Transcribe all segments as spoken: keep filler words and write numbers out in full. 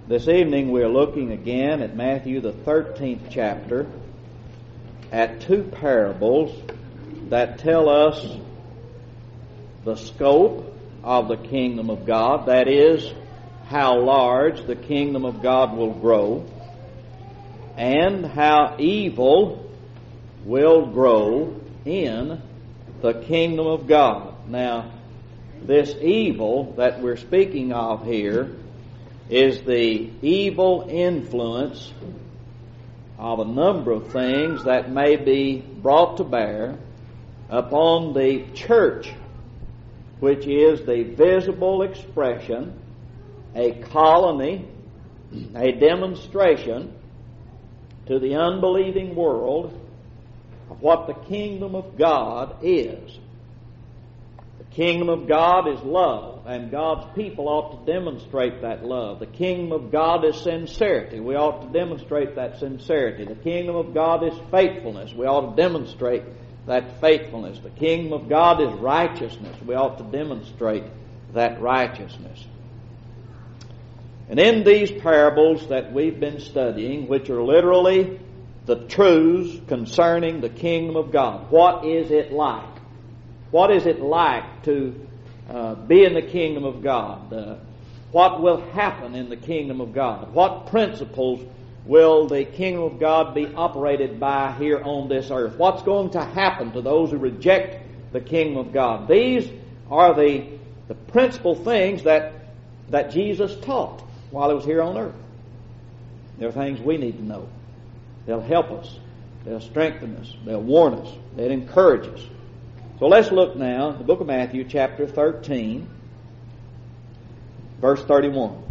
This evening we're looking again at Matthew the thirteenth chapter at two parables that tell us the scope of the kingdom of God, that is, how large the kingdom of God will grow, and how evil will grow in the kingdom of God. Now, this evil that we're speaking of here is the evil influence of a number of things that may be brought to bear upon the church, which is the visible expression, a colony, a demonstration to the unbelieving world of what the kingdom of God is. The kingdom of God is love, and God's people ought to demonstrate that love. The kingdom of God is sincerity. We ought to demonstrate that sincerity. The kingdom of God is faithfulness. We ought to demonstrate that faithfulness. The kingdom of God is righteousness. We ought to demonstrate that righteousness. And in these parables that we've been studying, which are literally the truths concerning the kingdom of God, what is it like? What is it like to uh, be in the kingdom of God? Uh, what will happen in the kingdom of God? What principles will the kingdom of God be operated by here on this earth? What's going to happen to those who reject the kingdom of God? These are the, the principal things that, that Jesus taught while he was here on earth. They're things we need to know. They'll help us. They'll strengthen us. They'll warn us. They'll encourage us. So let's look now at the book of Matthew, chapter thirteen, verse thirty-one.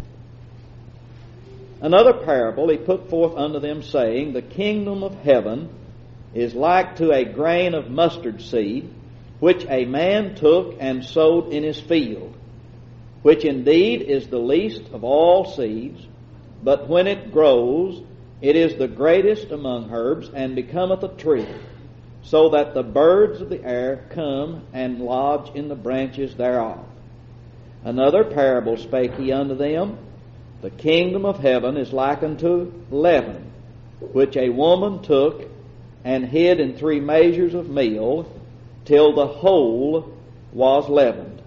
Another parable he put forth unto them, saying, The kingdom of heaven is like to a grain of mustard seed, which a man took and sowed in his field, which indeed is the least of all seeds, but when it grows, it is the greatest among herbs, and becometh a tree, so that the birds of the air come and lodge in the branches thereof. Another parable spake he unto them, The kingdom of heaven is like unto leaven, which a woman took and hid in three measures of meal, till the whole was leavened.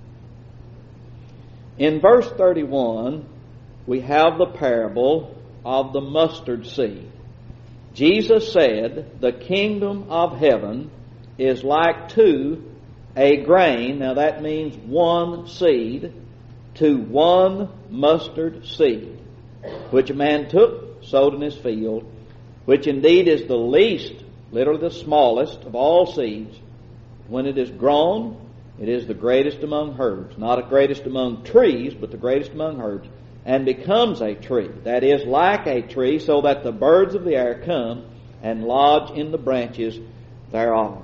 In verse thirty-one, we have the parable of the mustard seed. Jesus said, The kingdom of heaven is like to a grain, now that means one seed, to one mustard seed, which a man took, sowed in his field, which indeed is the least, literally the smallest of all seeds. When it is grown, it is the greatest among herbs, not the greatest among trees, but the greatest among herbs, and becomes a tree, that is, like a tree, so that the birds of the air come and lodge in the branches thereof.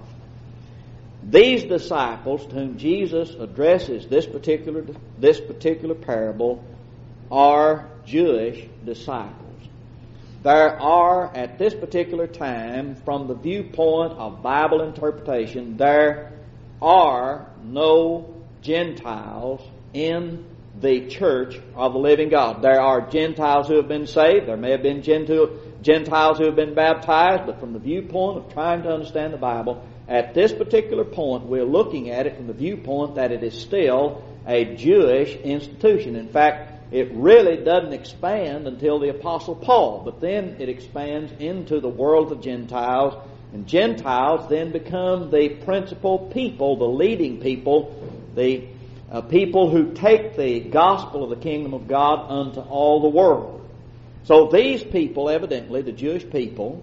These disciples to whom Jesus addresses this particular this particular parable are Jewish disciples. There are, at this particular time, from the viewpoint of Bible interpretation, there are no Gentiles in the church of the living God. There are Gentiles who have been saved. There may have been Gentiles who have been baptized, but from the viewpoint of trying to understand the Bible, at this particular point, we're looking at it from the viewpoint that it is still a Jewish institution. In fact, it really doesn't expand until the Apostle Paul, but then it expands into the world of Gentiles, and Gentiles then become the principal people, the leading people, the Uh, people who take the gospel of the kingdom of God unto all the world. So these people, evidently, the Jewish people,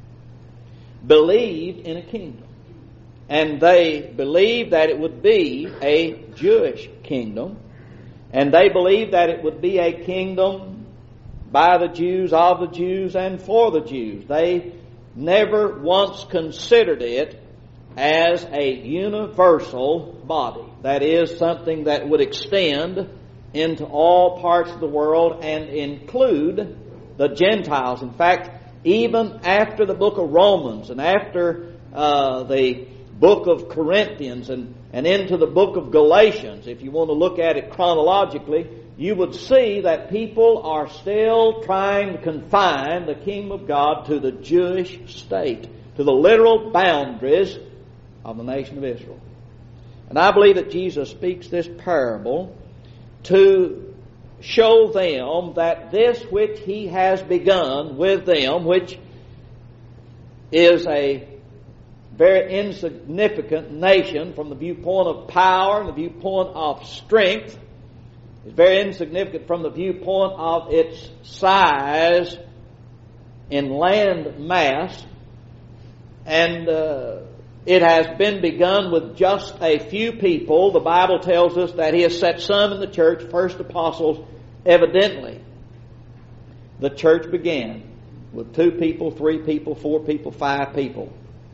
believed in a kingdom. And they believed that it would be a Jewish kingdom. And they believed that it would be a kingdom by the Jews, of the Jews, and for the Jews. They never once considered it as a universal body. That is, something that would extend into all parts of the world and include the Gentiles. In fact, even after the book of Romans and after uh, the book of Corinthians and, and into the book of Galatians, if you want to look at it chronologically, you would see that people are still trying to confine the kingdom of God to the Jewish state, to the literal boundaries of the nation of Israel. And I believe that Jesus speaks this parable to show them that this which He has begun with them, which is a very insignificant nation from the viewpoint of power and the viewpoint of strength, is very insignificant from the viewpoint of its size in land mass, and uh, it has been begun with just a few people. The Bible tells us that He has set some in the church, first apostles. Evidently, the church began with two people, three people, four people, five people.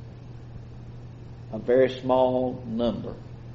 A very small number.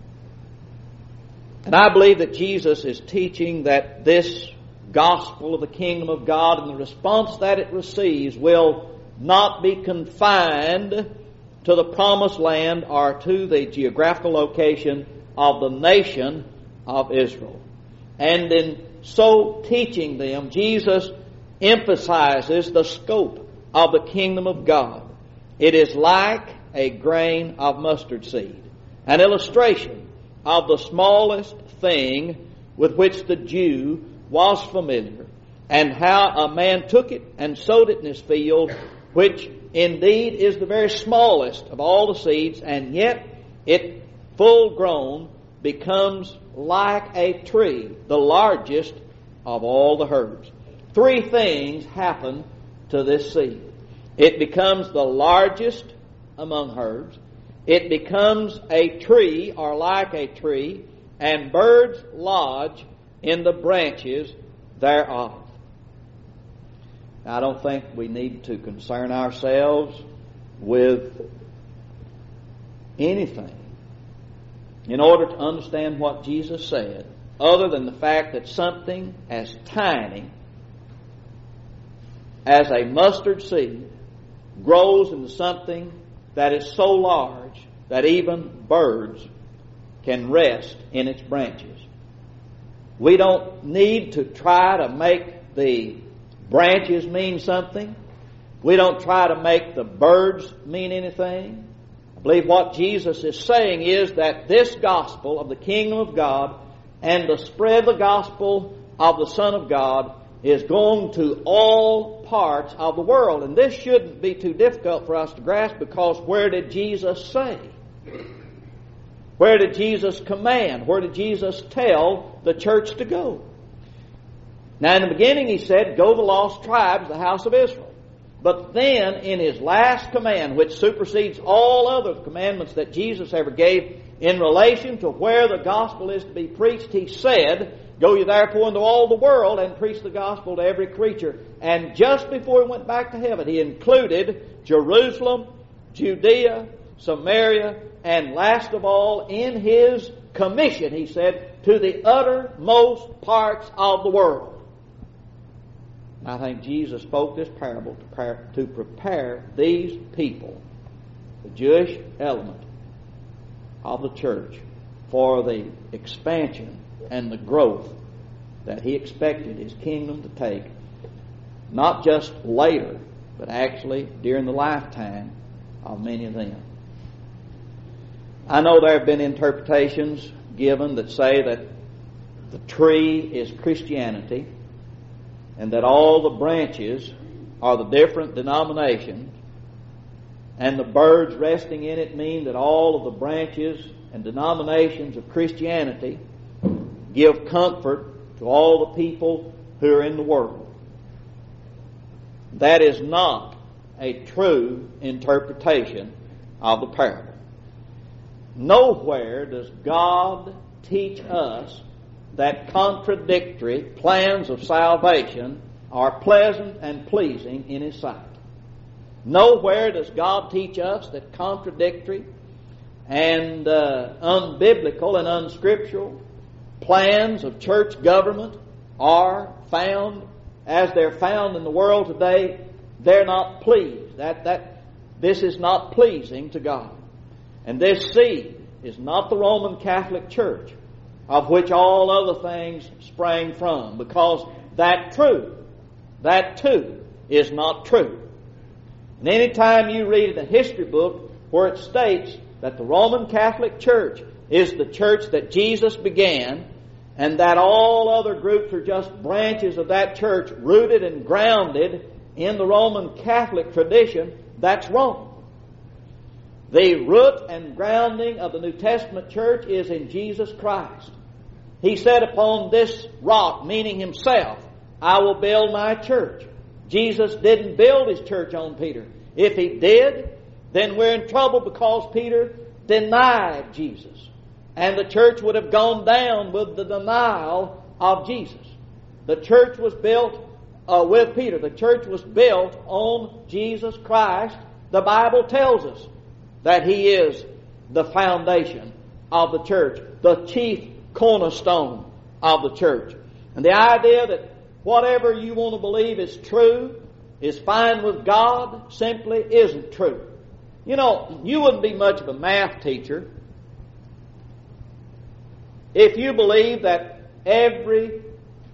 And I believe that Jesus is teaching that this gospel of the kingdom of God and the response that it receives will not be confined to the promised land or to the geographical location of the nation of Israel. And in so teaching them, Jesus emphasizes the scope of the kingdom of God. It is like a grain of mustard seed, an illustration of the smallest thing with which the Jew was familiar, and how a man took it and sowed it in his field, which indeed is the very smallest of all the seeds, and yet it, full grown, becomes like a tree, the largest of all the herbs. Three things happen to this seed. It becomes the largest among herbs. It becomes a tree, or like a tree, and birds lodge in the branches thereof. Now, I don't think we need to concern ourselves with anything in order to understand what Jesus said, other than the fact that something as tiny as a mustard seed grows into something that is so large that even birds can rest in its branches. We don't need to try to make the branches mean something. We don't try to make the birds mean anything. I believe what Jesus is saying is that this gospel of the kingdom of God and the spread of the gospel of the Son of God is going to all parts of the world. And this shouldn't be too difficult for us to grasp, because where did Jesus say? Where did Jesus command? Where did Jesus tell the church to go? Now, in the beginning He said, go to the lost tribes, the house of Israel. But then, in His last command, which supersedes all other commandments that Jesus ever gave in relation to where the gospel is to be preached, He said, go ye therefore into all the world and preach the gospel to every creature. And just before He went back to heaven, He included Jerusalem, Judea, Samaria, and last of all, in His commission, He said, to the uttermost parts of the world. I think Jesus spoke this parable to prepare, to prepare these people, the Jewish element of the church, for the expansion and the growth that He expected His kingdom to take, not just later, but actually during the lifetime of many of them. I know there have been interpretations given that say that the tree is Christianity, and that all the branches are the different denominations, and the birds resting in it mean that all of the branches and denominations of Christianity give comfort to all the people who are in the world. That is not a true interpretation of the parable. Nowhere does God teach us that contradictory plans of salvation are pleasant and pleasing in His sight. Nowhere does God teach us that contradictory and uh, unbiblical and unscriptural plans of church government are found as they're found in the world today. They're not pleased. That that this is not pleasing to God. And this seed is not the Roman Catholic Church. of which all other things sprang from, because that truth, that too, is not true. And any time you read in a history book where it states that the Roman Catholic Church is the church that Jesus began, and that all other groups are just branches of that church rooted and grounded in the Roman Catholic tradition, that's wrong. The root and grounding of the New Testament church is in Jesus Christ. He said, upon this rock, meaning Himself, I will build my church. Jesus didn't build His church on Peter. If He did, then we're in trouble, because Peter denied Jesus. And the church would have gone down with the denial of Jesus. The church was built uh, with Peter. The church was built on Jesus Christ. The Bible tells us that He is the foundation of the church, the chief cornerstone of the church. And the idea that whatever you want to believe is true, is fine with God, simply isn't true. You know, you wouldn't be much of a math teacher if you believe that every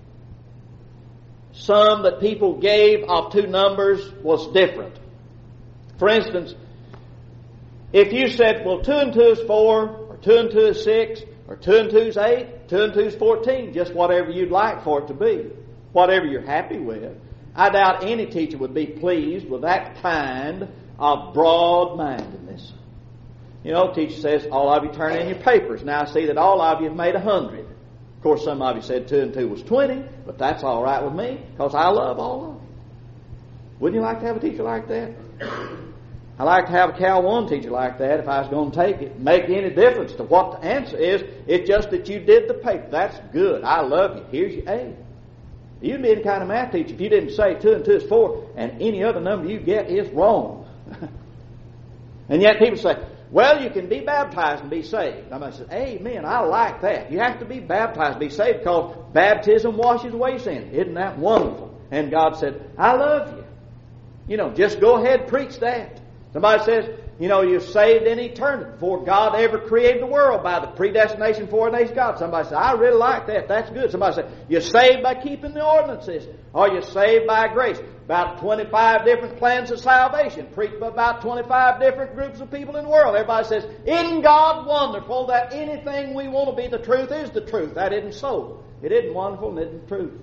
sum that people gave of two numbers was different. For instance, if you said, well, two and two is four, or two and two is six, or two and two is eight, two and two is fourteen, just whatever you'd like for it to be, whatever you're happy with, I doubt any teacher would be pleased with that kind of broad-mindedness. You know, the teacher says, all of you turn in your papers. Now I see that all of you have made a hundred. Of course, some of you said two and two was twenty, but that's all right with me, because I love all of you. Wouldn't you like to have a teacher like that? I'd like to have a Cal one teacher like that if I was going to take it. Make any difference to what the answer is. It's just that you did the paper. That's good. I love you. Here's your A. You'd be any kind of math teacher if you didn't say two and two is four and any other number you get is wrong. And yet people say, well, you can be baptized and be saved. And I said, amen, I like that. You have to be baptized and be saved because baptism washes away sin. Isn't that wonderful? And God said, I love you. You know, just go ahead, preach that. Somebody says, you know, you're saved in eternity before God ever created the world by the predestination foreknowledge of God. Somebody says, I really like that. That's good. Somebody says, you're saved by keeping the ordinances. Or you're saved by grace. About twenty-five different plans of salvation. Preached by about twenty-five different groups of people in the world. Everybody says, isn't God wonderful that anything we want to be the truth is the truth? That isn't so. It isn't wonderful and it isn't truth.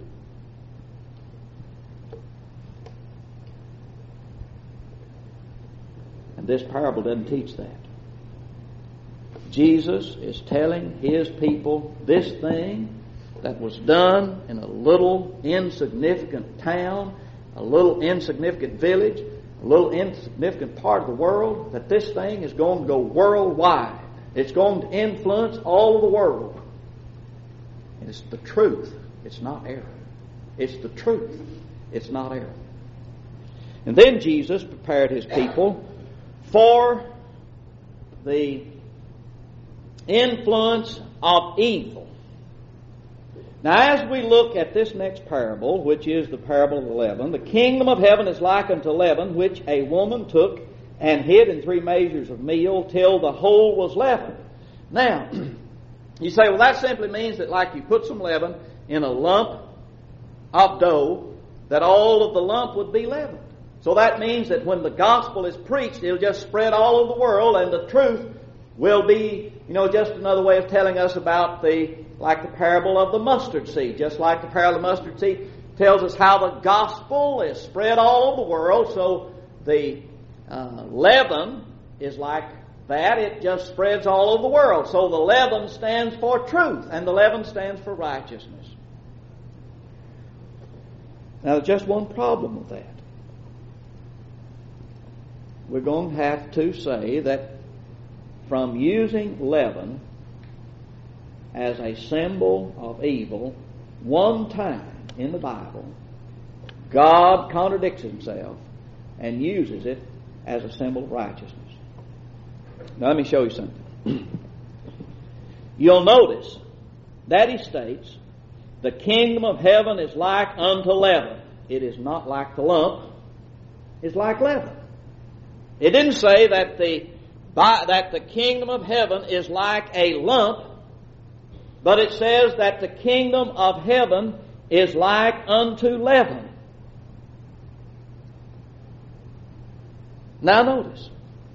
And this parable doesn't teach that. Jesus is telling His people this thing that was done in a little insignificant town, a little insignificant village, a little insignificant part of the world, that this thing is going to go worldwide. It's going to influence all of the world. And it's the truth. It's not error. It's the truth. It's not error. And then Jesus prepared His people for the influence of evil. Now, as we look at this next parable, which is the parable of the leaven, the kingdom of heaven is like unto leaven, which a woman took and hid in three measures of meal till the whole was leavened. Now, you say, well, that simply means that like you put some leaven in a lump of dough, that all of the lump would be leavened. So that means that when the gospel is preached, it'll just spread all over the world, and the truth will be, you know, just another way of telling us about the, like the parable of the mustard seed. Just like the parable of the mustard seed tells us how the gospel is spread all over the world. So the uh, leaven is like that. It just spreads all over the world. So the leaven stands for truth, and the leaven stands for righteousness. Now, there's just one problem with that. We're going to have to say that from using leaven as a symbol of evil one time in the Bible, God contradicts Himself and uses it as a symbol of righteousness. Now let me show you something. You'll notice that He states, the kingdom of heaven is like unto leaven. It is not like the lump. It's like leaven. It didn't say that the, that the kingdom of heaven is like a lump but it says that the kingdom of heaven is like unto leaven. Now notice,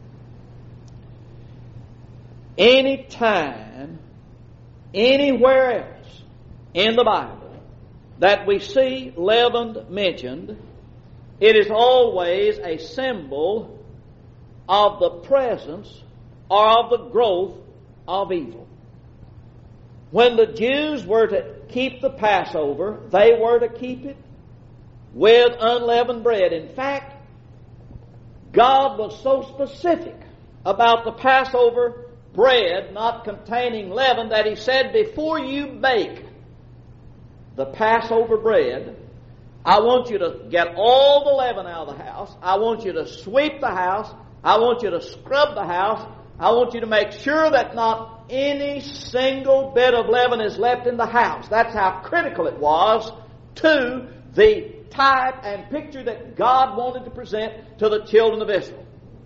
any time, anywhere else in the Bible that we see leavened mentioned, it is always a symbol of the presence or of the growth of evil. When the Jews were to keep the Passover, they were to keep it with unleavened bread. In fact, God was so specific about the Passover bread not containing leaven that He said, before you bake the Passover bread, I want you to get all the leaven out of the house. I want you to sweep the house. I want you to scrub the house. I want you to make sure that not any single bit of leaven is left in the house. That's how critical it was to the type and picture that God wanted to present to the children of Israel.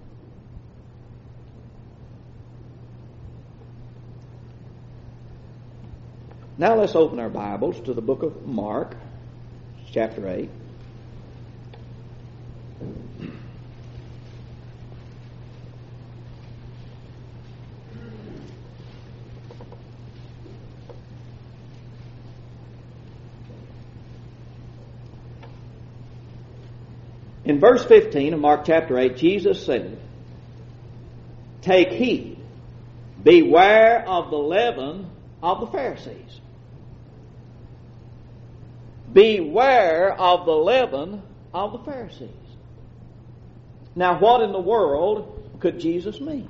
Now let's open our Bibles to the book of Mark, chapter eight. In verse fifteen of Mark chapter eight, Jesus said, "Take heed, beware of the leaven of the Pharisees." Beware of the leaven of the Pharisees. Now, what in the world could Jesus mean?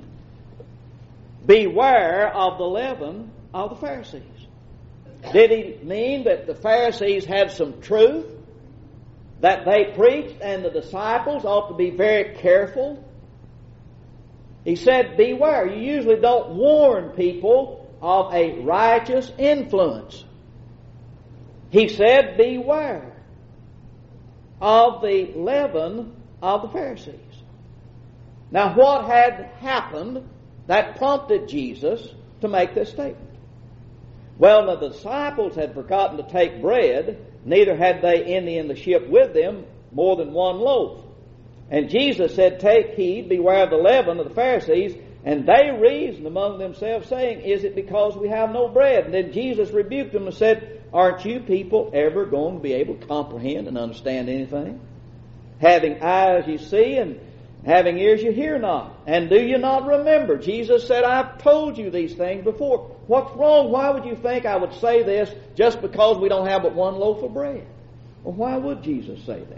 Beware of the leaven of the Pharisees. Did He mean that the Pharisees had some truth that they preached and the disciples ought to be very careful? He said, beware. You usually don't warn people of a righteous influence. He said, beware of the leaven of the Pharisees. Now, what had happened that prompted Jesus to make this statement? Well, the disciples had forgotten to take bread, neither had they any in the ship with them more than one loaf. And Jesus said, take heed, beware of the leaven of the Pharisees. And they reasoned among themselves, saying, is it because we have no bread? And then Jesus rebuked them and said, aren't you people ever going to be able to comprehend and understand anything? Having eyes you see, and having ears you hear not. And do you not remember? Jesus said, I've told you these things before. What's wrong? Why would you think I would say this just because we don't have but one loaf of bread? Well, why would Jesus say that?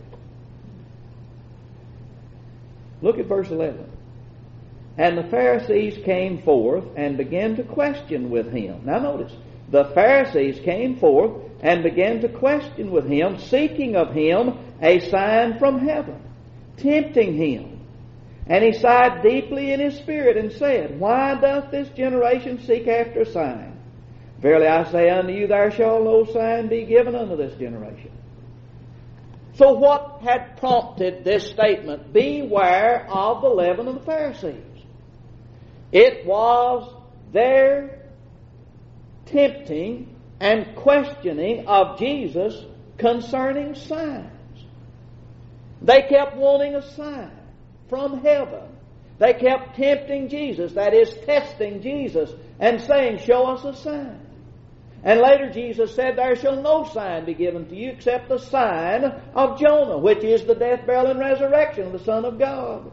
Look at verse eleven. And the Pharisees came forth and began to question with him. Now notice, the Pharisees came forth and began to question with him, seeking of him a sign from heaven, tempting him. And he sighed deeply in his spirit and said, why doth this generation seek after a sign? Verily I say unto you, there shall no sign be given unto this generation. So what had prompted this statement? Beware of the leaven of the Pharisees. It was their tempting and questioning of Jesus concerning signs. They kept wanting a sign from heaven. They kept tempting Jesus, that is, testing Jesus, and saying, show us a sign. And later Jesus said, there shall no sign be given to you except the sign of Jonah, which is the death, burial, and resurrection of the Son of God.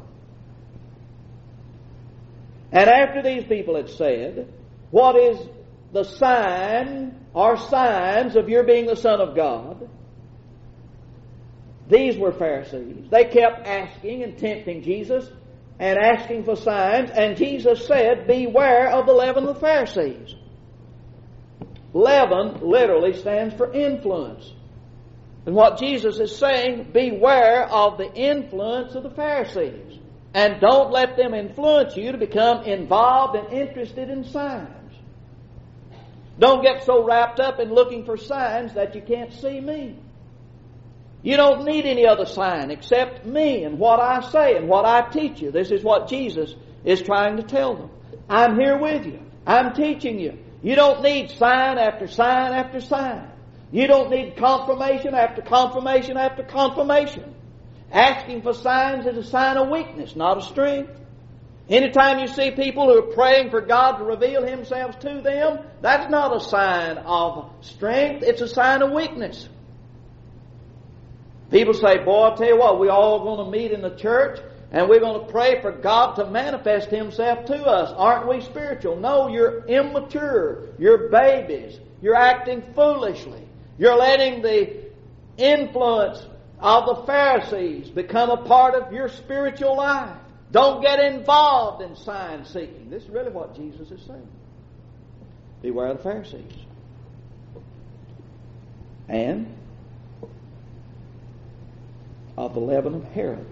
And after these people had said, what is the sign or signs of your being the Son of God? These were Pharisees. They kept asking and tempting Jesus and asking for signs, and Jesus said, beware of the leaven of the Pharisees. Leaven literally stands for influence. And what Jesus is saying, beware of the influence of the Pharisees. And don't let them influence you to become involved and interested in signs. Don't get so wrapped up in looking for signs that you can't see me. You don't need any other sign except me and what I say and what I teach you. This is what Jesus is trying to tell them. I'm here with you. I'm teaching you. You don't need sign after sign after sign. You don't need confirmation after confirmation after confirmation. Asking for signs is a sign of weakness, not of strength. Anytime you see people who are praying for God to reveal Himself to them, that's not a sign of strength, it's a sign of weakness. People say, boy, I'll tell you what, we're all going to meet in the church and we're going to pray for God to manifest Himself to us. Aren't we spiritual? No, you're immature. You're babies. You're acting foolishly. You're letting the influence of the Pharisees become a part of your spiritual life. Don't get involved in sign seeking. This is really what Jesus is saying. Beware of the Pharisees. And of the leaven of Herod.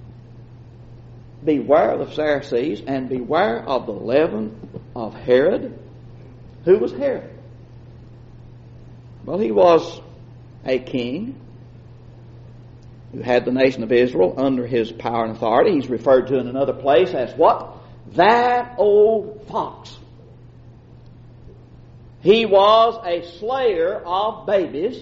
Beware of the Pharisees and beware of the leaven of Herod. Who was Herod? Well, he was a king who had the nation of Israel under his power and authority. He's referred to in another place as what? That old fox. He was a slayer of babies.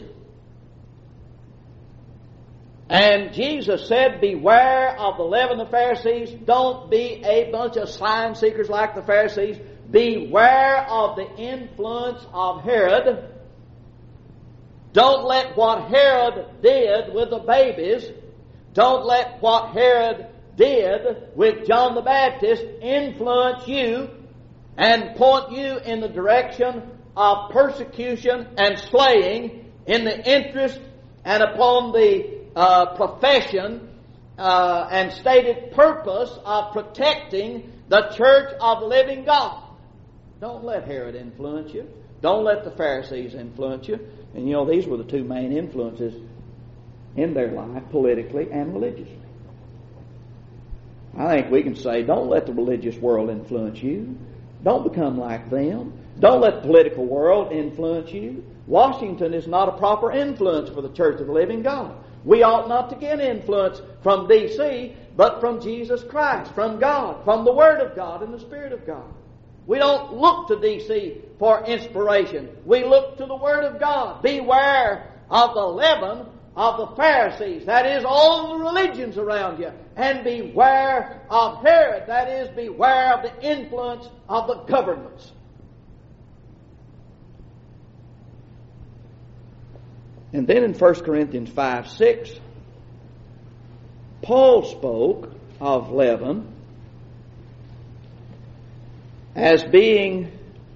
And Jesus said, beware of the leaven of the Pharisees. Don't be a bunch of sign seekers like the Pharisees. Beware of the influence of Herod. Don't let what Herod did with the babies, don't let what Herod did with John the Baptist influence you and point you in the direction of persecution and slaying in the interest and upon the uh, profession uh, and stated purpose of protecting the church of the living God. Don't let Herod influence you. Don't let the Pharisees influence you. And you know, these were the two main influences in their life, politically and religiously. I think we can say, don't let the religious world influence you. Don't become like them. Don't let the political world influence you. Washington is not a proper influence for the church of the living God. We ought not to get influence from D C, but from Jesus Christ, from God, from the Word of God and the Spirit of God. We don't look to D C for inspiration. We look to the Word of God. Beware of the leaven of the Pharisees. That is, all the religions around you. And beware of Herod. That is, beware of the influence of the governments. And then in First Corinthians five six, Paul spoke of leaven as being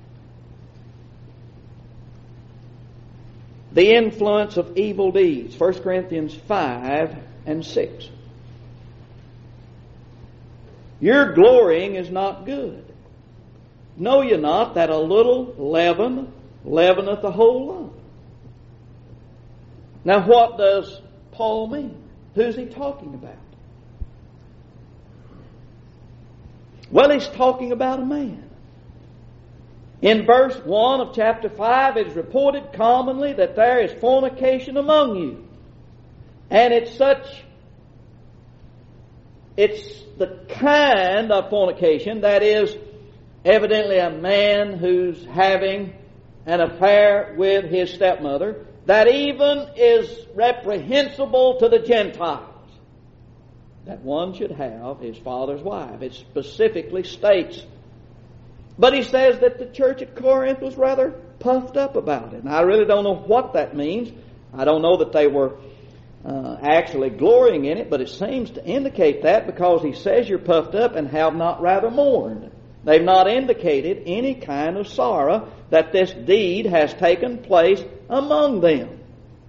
the influence of evil deeds. First Corinthians five and six. Your glorying is not good. Know ye not that a little leaven leaveneth the whole lump? Now what does Paul mean? Who's he talking about? Well, he's talking about a man. In verse one of chapter five, it is reported commonly that there is fornication among you. And it's such, it's the kind of fornication that is evidently a man who's having an affair with his stepmother that even is reprehensible to the Gentiles. That one should have his father's wife. It specifically states. But he says that the church at Corinth was rather puffed up about it. And I really don't know what that means. I don't know that they were uh, actually glorying in it, but it seems to indicate that because he says you're puffed up and have not rather mourned. They've not indicated any kind of sorrow that this deed has taken place among them.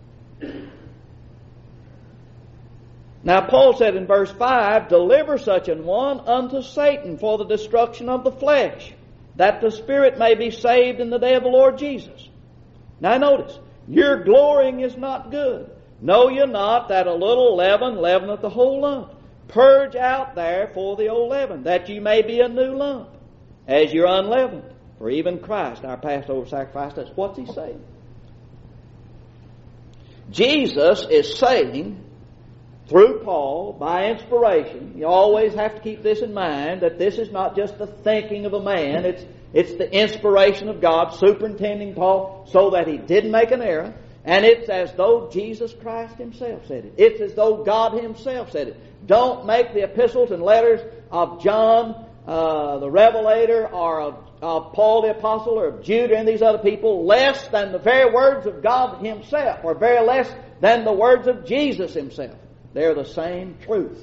Now Paul said in verse five, deliver such an one unto Satan for the destruction of the flesh, that the spirit may be saved in the day of the Lord Jesus. Now notice, your glorying is not good. Know ye not that a little leaven leaveneth the whole lump? Purge out therefore the old leaven, that ye may be a new lump, as you're unleavened. For even Christ, our Passover sacrifice, that's what's he saying. Jesus is saying, through Paul, by inspiration, you always have to keep this in mind, that this is not just the thinking of a man, it's, It's the inspiration of God superintending Paul so that he didn't make an error. And it's as though Jesus Christ Himself said it. It's as though God Himself said it. Don't make the epistles and letters of John uh, the Revelator or of, of Paul the Apostle or of Jude and these other people less than the very words of God Himself, or very less than the words of Jesus Himself. They're the same truth.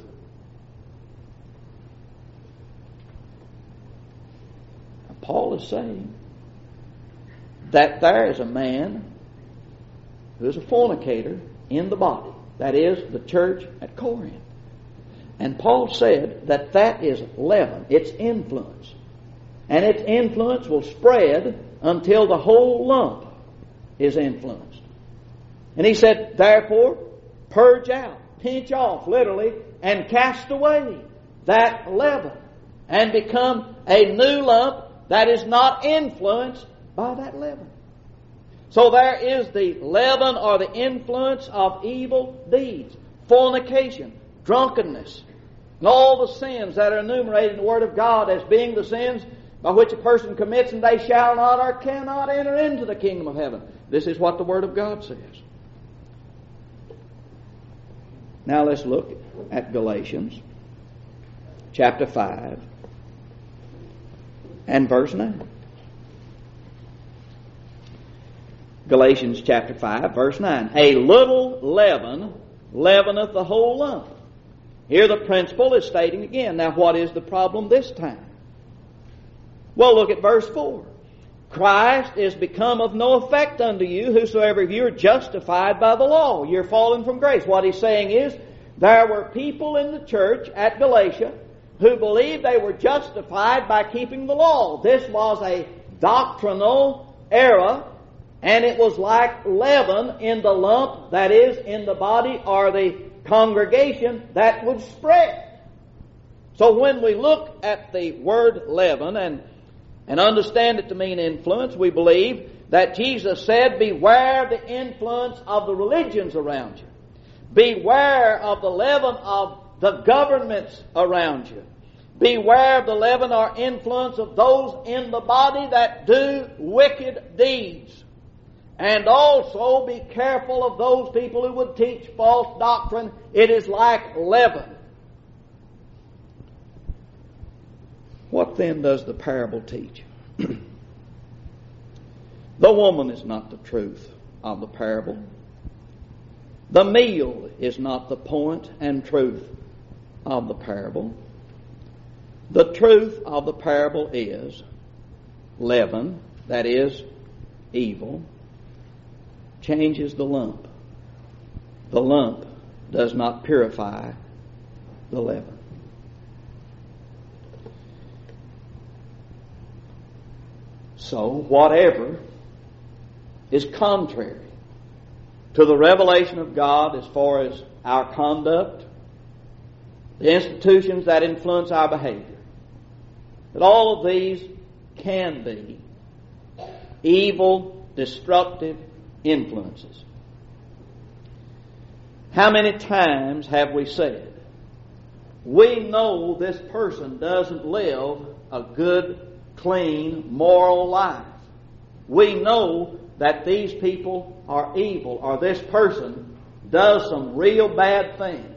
Now, Paul is saying that there is a man who is a fornicator in the body. That is, the church at Corinth. And Paul said that that is leaven, its influence. And its influence will spread until the whole lump is influenced. And he said, therefore, purge out, pinch off, literally, and cast away that leaven, and become a new lump that is not influenced by that leaven. So there is the leaven or the influence of evil deeds, fornication, drunkenness, and all the sins that are enumerated in the Word of God as being the sins by which a person commits, and they shall not or cannot enter into the kingdom of heaven. This is what the Word of God says. Now let's look at Galatians chapter five and verse nine. Galatians chapter five, verse nine. A little leaven leaveneth the whole lump. Here the principle is stating again. Now what is the problem this time? Well, look at verse four. Christ is become of no effect unto you, whosoever of you are justified by the law. You're fallen from grace. What he's saying is, there were people in the church at Galatia who believed they were justified by keeping the law. This was a doctrinal error, and it was like leaven in the lump, that is, in the body or the congregation, that would spread. So when we look at the word leaven and, and understand it to mean influence, we believe that Jesus said, beware the influence of the religions around you. Beware of the leaven of the governments around you. Beware of the leaven or influence of those in the body that do wicked deeds. And also be careful of those people who would teach false doctrine. It is like leaven. What then does the parable teach? The woman is not the truth of the parable. The meal is not the point and truth of the parable. The truth of the parable is leaven, that is, evil, changes the lump. The lump does not purify the leaven. So, whatever is contrary to the revelation of God as far as our conduct, the institutions that influence our behavior, that all of these can be evil, destructive influences. How many times have we said, we know this person doesn't live a good, clean, moral life. We know that these people are evil, or this person does some real bad things.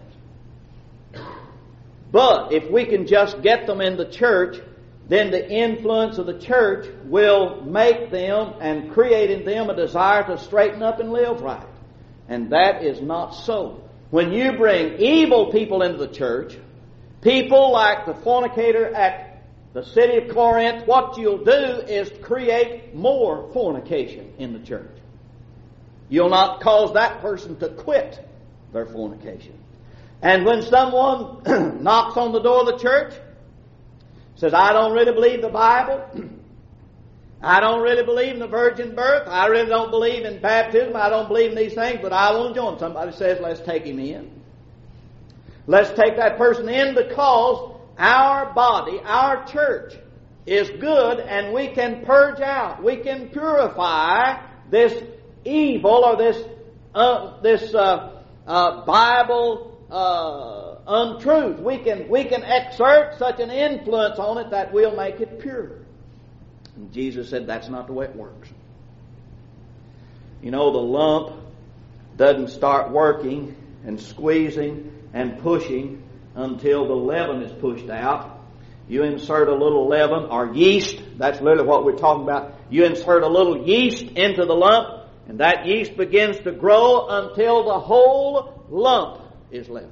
But if we can just get them in the church, then the influence of the church will make them and create in them a desire to straighten up and live right. And that is not so. When you bring evil people into the church, people like the fornicator at the city of Corinth, what you'll do is create more fornication in the church. You'll not cause that person to quit their fornication. And when someone knocks on the door of the church, says, I don't really believe the Bible, I don't really believe in the virgin birth, I really don't believe in baptism, I don't believe in these things, but I want to join. Somebody says, let's take him in. Let's take that person in, because our body, our church, is good, and we can purge out, we can purify this evil or this uh, this uh, uh, Bible uh, untruth. We can we can exert such an influence on it that we'll make it pure. And Jesus said that's not the way it works. You know, the lump doesn't start working and squeezing and pushing until the leaven is pushed out. You insert a little leaven or yeast. That's literally what we're talking about. You insert a little yeast into the lump, and that yeast begins to grow until the whole lump is leavened.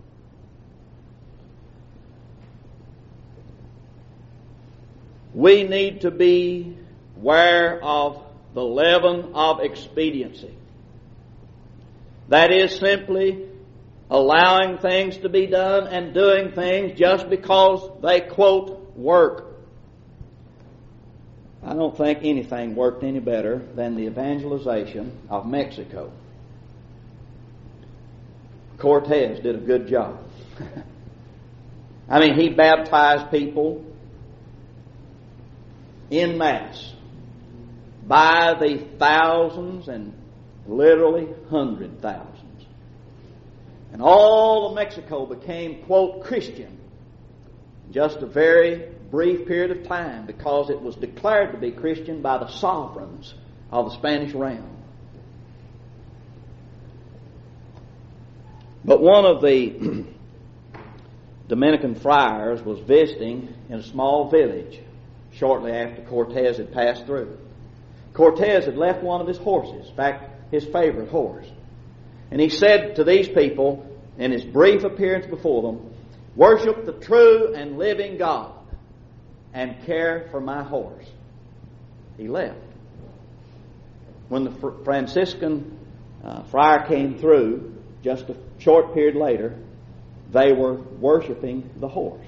We need to be aware of the leaven of expediency. That is simply allowing things to be done and doing things just because they, quote, work. I don't think anything worked any better than the evangelization of Mexico. Cortez did a good job. I mean, he baptized people en masse by the thousands and literally hundred thousands. And all of Mexico became, quote, Christian in just a very brief period of time because it was declared to be Christian by the sovereigns of the Spanish realm. But one of the Dominican friars was visiting in a small village shortly after Cortez had passed through. Cortez had left one of his horses, in fact, his favorite horse. And he said to these people, in his brief appearance before them, "Worship the true and living God and care for my horse." He left. When the Franciscan uh, friar came through, just a short period later, they were worshiping the horse.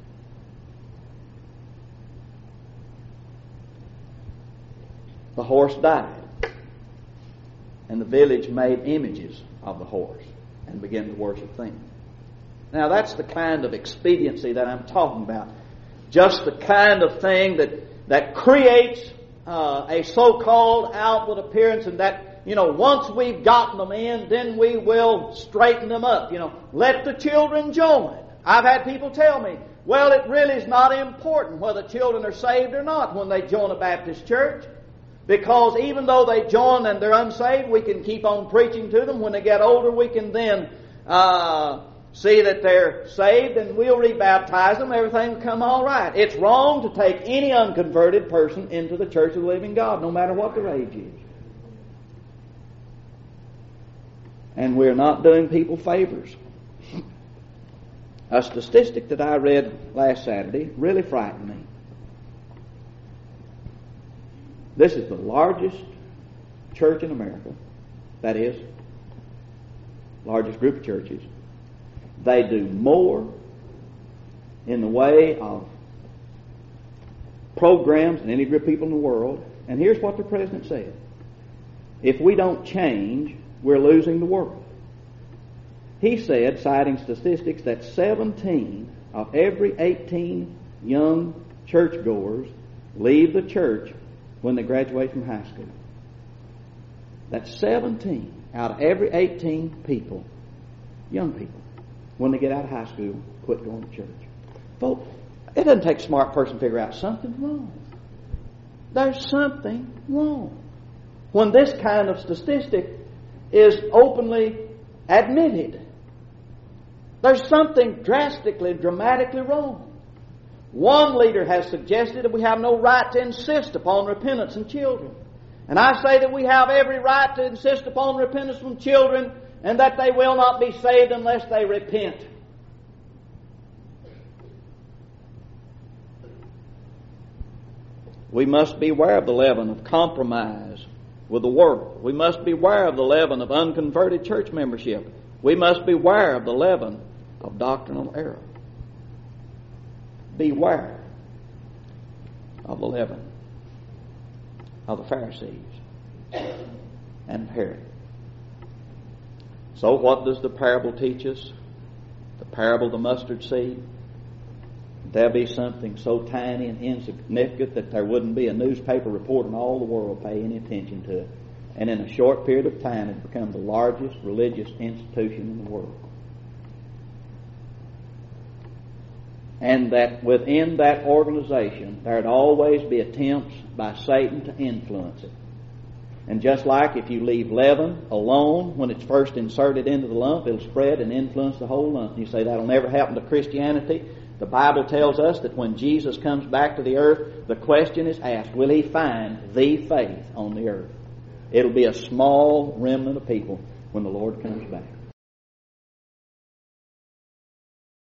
The horse died, and the village made images of the horse and began to worship them. Now that's the kind of expediency that I'm talking about. Just the kind of thing that, that creates uh, a so-called outward appearance, and that, you know, once we've gotten them in, then we will straighten them up. You know, let the children join. I've had people tell me, well, it really is not important whether children are saved or not when they join a Baptist church. Because even though they join and they're unsaved, we can keep on preaching to them. When they get older, we can then uh, see that they're saved, and we'll rebaptize them. Everything will come all right. It's wrong to take any unconverted person into the church of the living God, no matter what their age is. And we're not doing people favors. A statistic that I read last Saturday really frightened me. This is the largest church in America. That is, largest group of churches. They do more in the way of programs than any group of people in the world. And here's what the president said. If we don't change, we're losing the world. He said, citing statistics, that seventeen of every eighteen young churchgoers leave the church when they graduate from high school. That's seventeen out of every eighteen people, young people, when they get out of high school, quit going to church. Folks, it doesn't take a smart person to figure out something's wrong. There's something wrong when this kind of statistic is openly admitted. There's something drastically, dramatically wrong. One leader has suggested that we have no right to insist upon repentance in children. And I say that we have every right to insist upon repentance from children, and that they will not be saved unless they repent. We must be aware of the leaven of compromise with the world. We must be aware of the leaven of unconverted church membership. We must be aware of the leaven of doctrinal error. Beware of the leaven of the Pharisees and Herod. So what does the parable teach us? The parable of the mustard seed. There'll be something so tiny and insignificant that there wouldn't be a newspaper reporter in all the world pay any attention to it. And in a short period of time, it's become the largest religious institution in the world. And that within that organization, there'd always be attempts by Satan to influence it. And just like if you leave leaven alone when it's first inserted into the lump, it'll spread and influence the whole lump. You say that'll never happen to Christianity. The Bible tells us that when Jesus comes back to the earth, the question is asked, will He find the faith on the earth? It'll be a small remnant of people when the Lord comes back.